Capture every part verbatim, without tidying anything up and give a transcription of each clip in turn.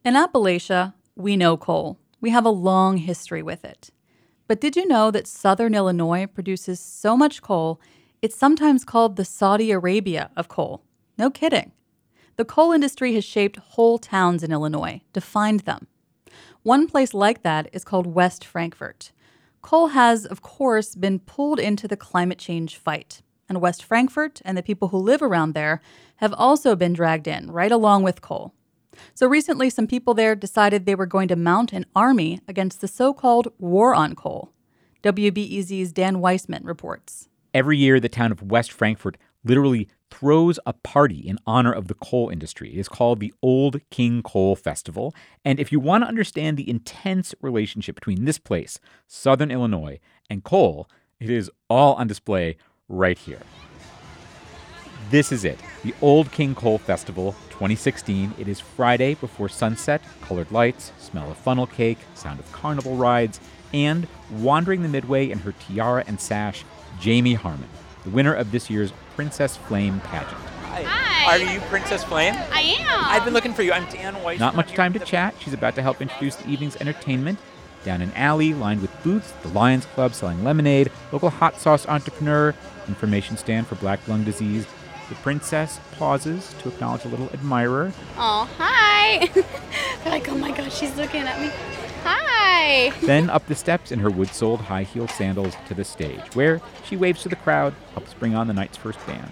In Appalachia, we know coal. We have a long history with it. But did you know that southern Illinois produces so much coal, it's sometimes called the Saudi Arabia of coal? No kidding. The coal industry has shaped whole towns in Illinois, defined them. One place like that is called West Frankfort. Coal has, of course, been pulled into the climate change fight. And West Frankfort and the people who live around there have also been dragged in, right along with coal. So recently, some people there decided they were going to mount an army against the so-called war on coal. W B E Z's Dan Weissman reports. Every year, the town of West Frankfort literally throws a party in honor of the coal industry. It is called the Old King Coal Festival. And if you want to understand the intense relationship between this place, southern Illinois, and coal, it is all on display right here. This is it, the Old King Coal Festival twenty sixteen. It is Friday before sunset, colored lights, smell of funnel cake, sound of carnival rides, and wandering the Midway in her tiara and sash, Jamie Harmon, the winner of this year's Princess Flame pageant. Hi. Are you Princess Flame? I am. I've been looking for you. I'm Dan Weiss. Not much time to chat. She's about to help introduce the evening's entertainment. Down an alley lined with booths, the Lions Club selling lemonade, local hot sauce entrepreneur, information stand for black lung disease. The princess pauses to acknowledge a little admirer. Oh, hi. They're like, oh my gosh, she's looking at me. Hi. Then up the steps in her wood-soled high-heeled sandals to the stage, where she waves to the crowd, helps bring on the night's first band.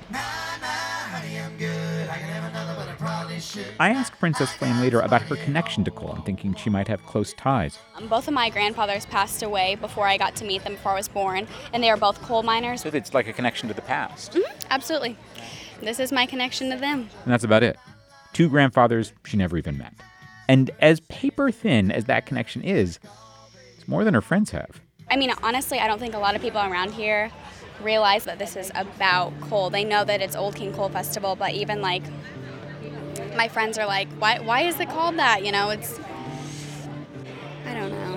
I asked Princess Flame later about her connection to coal and thinking she might have close ties. Um, both of my grandfathers passed away before I got to meet them, before I was born, and they are both coal miners. So it's like a connection to the past. Mm-hmm, absolutely. This is my connection to them. And that's about it. Two grandfathers she never even met. And as paper-thin as that connection is, it's more than her friends have. I mean, honestly, I don't think a lot of people around here realize that this is about coal. They know that it's Old King Coal Festival, but even, like, my friends are like, why, why is it called that? You know, it's, I don't know.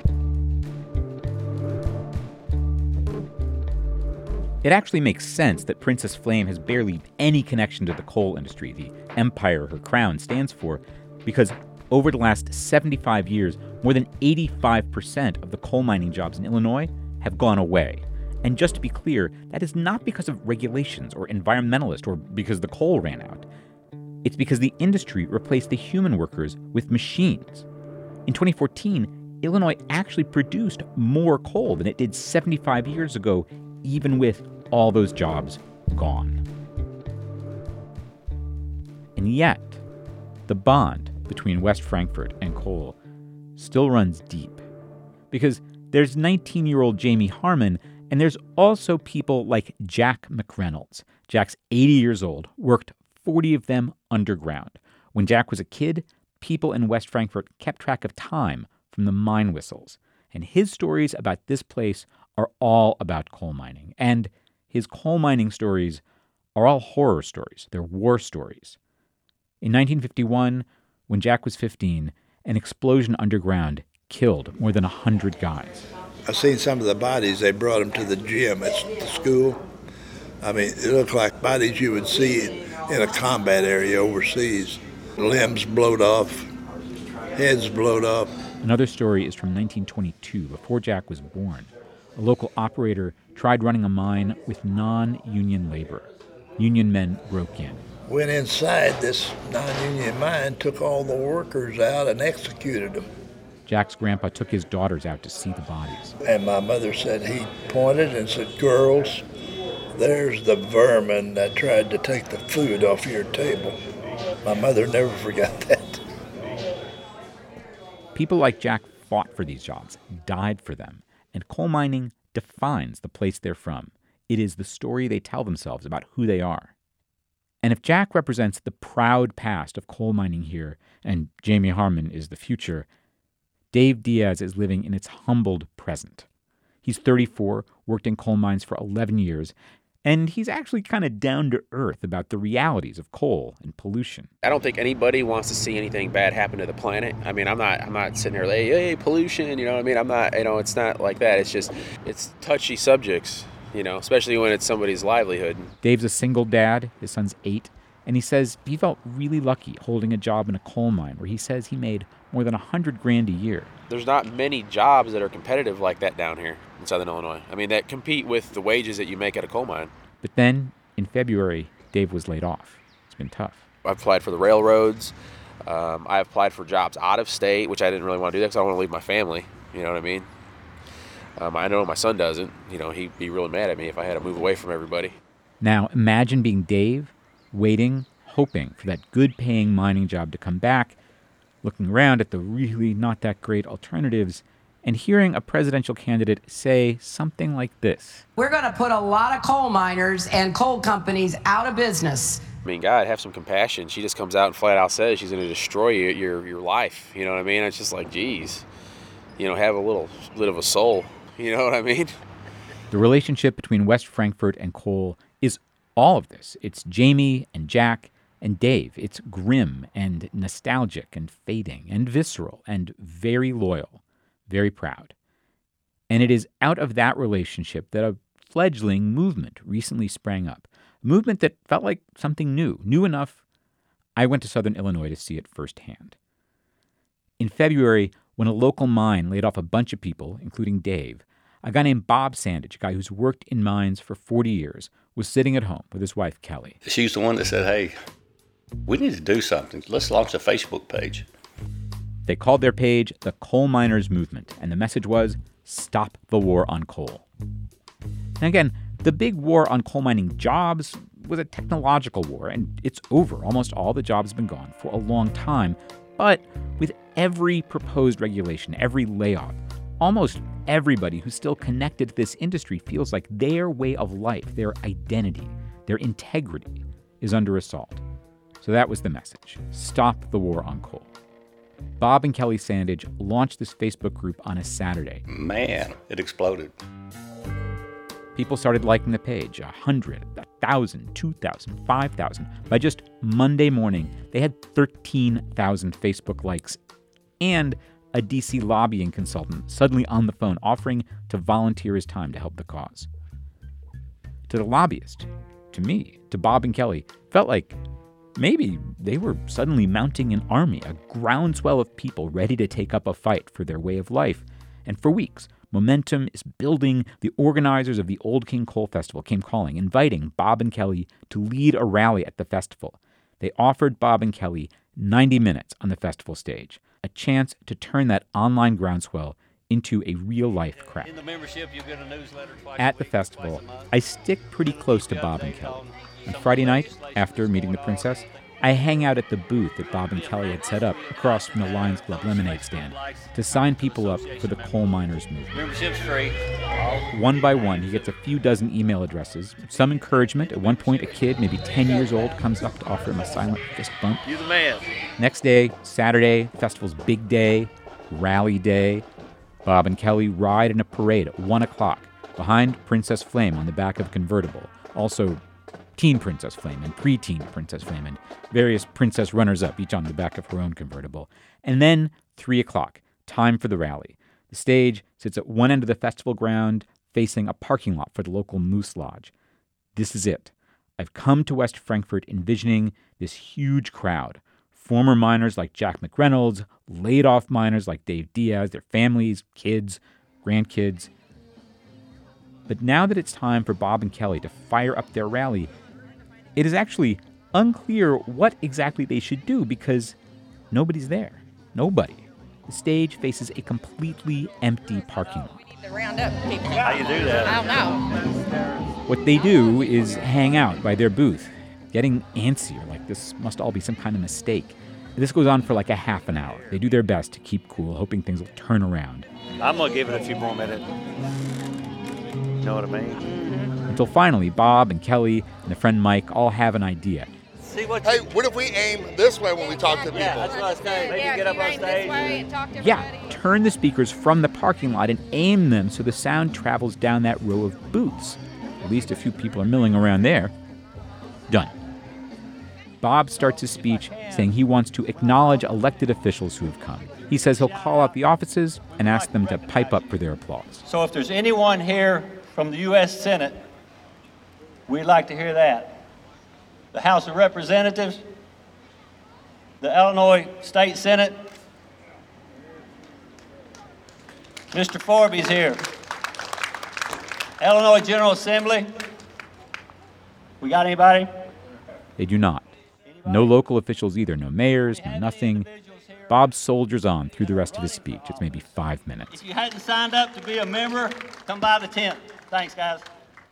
It actually makes sense that Princess Flame has barely any connection to the coal industry, the empire her crown stands for, because over the last seventy-five years, more than eighty-five percent of the coal mining jobs in Illinois have gone away. And just to be clear, that is not because of regulations or environmentalists or because the coal ran out. It's because the industry replaced the human workers with machines. In twenty fourteen, Illinois actually produced more coal than it did seventy-five years ago, even with all those jobs gone. And yet, the bond between West Frankfort and coal still runs deep. Because there's nineteen-year-old Jamie Harmon, and there's also people like Jack McReynolds. Jack's eighty years old, worked forty of them underground. When Jack was a kid, people in West Frankfort kept track of time from the mine whistles. And his stories about this place are all about coal mining. And his coal mining stories are all horror stories. They're war stories. In nineteen fifty-one, when Jack was fifteen, an explosion underground killed more than one hundred guys. I've seen some of the bodies. They brought them to the gym at the school. I mean, it looked like bodies you would see in a combat area overseas. Limbs blowed off, heads blowed off. Another story is from nineteen twenty-two, before Jack was born. A local operator tried running a mine with non-union labor. Union men broke in. Went inside this non-union mine, took all the workers out and executed them. Jack's grandpa took his daughters out to see the bodies. And my mother said, he pointed and said, girls, there's the vermin that tried to take the food off your table. My mother never forgot that. People like Jack fought for these jobs, died for them, and coal mining defines the place they're from. It is the story they tell themselves about who they are. And if Jack represents the proud past of coal mining here, and Jamie Harmon is the future, Dave Diaz is living in its humbled present. He's thirty-four, worked in coal mines for eleven years, and he's actually kind of down to earth about the realities of coal and pollution. I don't think anybody wants to see anything bad happen to the planet. I mean, I'm not I'm not sitting there like, hey, pollution, you know what I mean? I'm not, you know, it's not like that. It's just, it's touchy subjects, you know, especially when it's somebody's livelihood. Dave's a single dad. His son's eight, And he says he felt really lucky holding a job in a coal mine where he says he made more than one hundred grand a year. There's not many jobs that are competitive like that down here in Southern Illinois. I mean, that compete with the wages that you make at a coal mine. But then, in February, Dave was laid off. It's been tough. I've applied for the railroads. Um, I applied for jobs out of state, which I didn't really want to do that because I don't want to leave my family. You know what I mean? Um, I know my son doesn't. You know, he'd be really mad at me if I had to move away from everybody. Now, imagine being Dave, waiting, hoping for that good-paying mining job to come back, looking around at the really not that great alternatives, and hearing a presidential candidate say something like this. We're going to put a lot of coal miners and coal companies out of business. I mean, God, have some compassion. She just comes out and flat out says she's going to destroy your, your your life. You know what I mean? It's just like, geez, you know, have a little bit of a soul. You know what I mean? The relationship between West Frankfort and coal is all of this. It's Jamie and Jack and Dave. It's grim and nostalgic and fading and visceral and very loyal, very proud. And it is out of that relationship that a fledgling movement recently sprang up. A movement that felt like something new, new enough I went to Southern Illinois to see it firsthand. In February, when a local mine laid off a bunch of people, including Dave, a guy named Bob Sandage, a guy who's worked in mines for forty years, was sitting at home with his wife, Kelly. She's the one that said, hey, we need to do something. Let's launch a Facebook page. They called their page the Coal Miners Movement, and the message was, stop the war on coal. And again, the big war on coal mining jobs was a technological war, and it's over. Almost all the jobs have been gone for a long time. But with every proposed regulation, every layoff, almost everybody who's still connected to this industry feels like their way of life, their identity, their integrity is under assault. So that was the message. Stop the war on coal. Bob and Kelly Sandage launched this Facebook group on a Saturday. Man, it exploded. People started liking the page, one hundred, one thousand, two thousand, five thousand. By just Monday morning, they had thirteen thousand Facebook likes and a D C lobbying consultant suddenly on the phone offering to volunteer his time to help the cause. To the lobbyist, to me, to Bob and Kelly, felt like maybe they were suddenly mounting an army, a groundswell of people ready to take up a fight for their way of life. And for weeks, momentum is building. The organizers of the Old King Coal Festival came calling, inviting Bob and Kelly to lead a rally at the festival. They offered Bob and Kelly ninety minutes on the festival stage, a chance to turn that online groundswell into a real-life crowd. In the membership, you get a newsletter twice At a the week, festival, twice a month. I stick pretty close to Bob and Kelly. On Friday night, after meeting the princess, I hang out at the booth that Bob and Kelly had set up across from the Lions Club lemonade stand to sign people up for the coal miners movement. Membership's free. One by one, he gets a few dozen email addresses, some encouragement. At one point, a kid, maybe ten years old, comes up to offer him a silent fist bump. You the man. Next day, Saturday, festival's big day, rally day. Bob and Kelly ride in a parade at one o'clock behind Princess Flame on the back of a convertible. Also, Teen Princess Flame and Preteen Princess Flame and various princess runners-up, each on the back of her own convertible. And then, three o'clock, time for the rally. The stage sits at one end of the festival ground, facing a parking lot for the local Moose Lodge. This is it. I've come to West Frankfort envisioning this huge crowd. Former miners like Jack McReynolds, laid-off miners like Dave Diaz, their families, kids, grandkids. But now that it's time for Bob and Kelly to fire up their rally, it is actually unclear what exactly they should do because nobody's there. Nobody. The stage faces a completely empty parking lot. We need to round up people. How you do that? I don't know. What they do is hang out by their booth, getting antsier, like this must all be some kind of mistake. This goes on for like a half an hour. They do their best to keep cool, hoping things will turn around. I'm going to give it a few more minutes. You know what I mean? Until finally, Bob and Kelly and their friend Mike all have an idea. See what Hey, what if we aim this way when we talk to people? Yeah, that's what I was saying. Maybe Yeah, get up you on aim this stage. way and talk to Yeah, everybody. turn the speakers from the parking lot and aim them so the sound travels down that row of booths. At least a few people are milling around there. Done. Bob starts his speech saying he wants to acknowledge elected officials who have come. He says he'll call out the offices and ask them to pipe up for their applause. So if there's anyone here from the U S Senate, we'd like to hear that. the House of Representatives, the Illinois State Senate. Mister Forby's here. Illinois General Assembly. We got anybody? They do not. No local officials either. No mayors, no nothing. Bob soldiers on through the rest of his speech. It's maybe five minutes. If you hadn't signed up to be a member, come by the tent. Thanks, guys.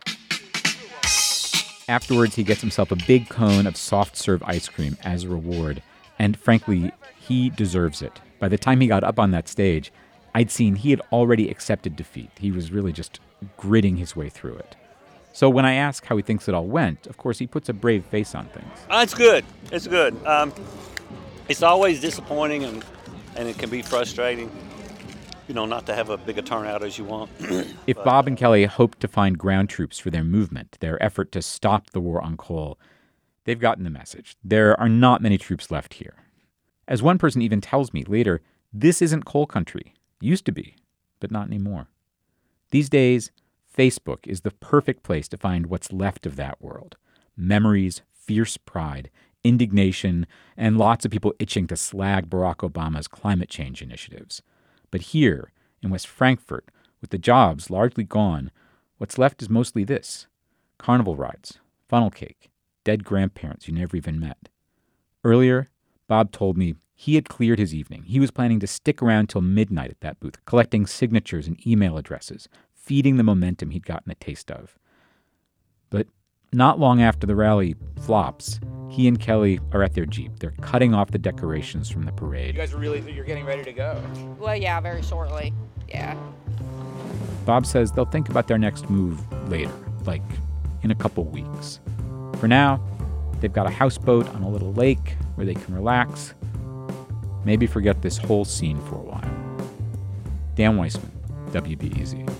Afterwards, he gets himself a big cone of soft-serve ice cream as a reward. And frankly, he deserves it. By the time he got up on that stage, I'd seen he had already accepted defeat. He was really just gritting his way through it. So when I ask how he thinks it all went, of course, he puts a brave face on things. Uh, it's good. It's good. Um, it's always disappointing, and, and it can be frustrating, you know, not to have a bigger turnout as you want. If but, Bob and Kelly hoped to find ground troops for their movement, their effort to stop the war on coal, they've gotten the message. There are not many troops left here. As one person even tells me later, this isn't coal country. Used to be, but not anymore. These days, Facebook is the perfect place to find what's left of that world. Memories, fierce pride, indignation, and lots of people itching to slag Barack Obama's climate change initiatives. But here, in West Frankfort, with the jobs largely gone, what's left is mostly this: carnival rides, funnel cake, dead grandparents you never even met. Earlier, Bob told me he had cleared his evening. He was planning to stick around till midnight at that booth, collecting signatures and email addresses, feeding the momentum he'd gotten a taste of. But not long after the rally flops, he and Kelly are at their Jeep. They're cutting off the decorations from the parade. You guys are really, you're getting ready to go. Well, yeah, very shortly. Yeah. Bob says they'll think about their next move later, like in a couple weeks. For now, they've got a houseboat on a little lake where they can relax, maybe forget this whole scene for a while. Dan Weissman, W B E Z.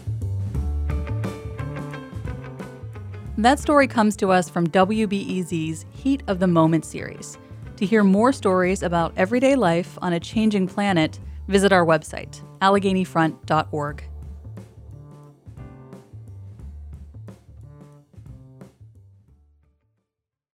That story comes to us from W B E Z's Heat of the Moment series. To hear more stories about everyday life on a changing planet, visit our website, allegheny front dot org.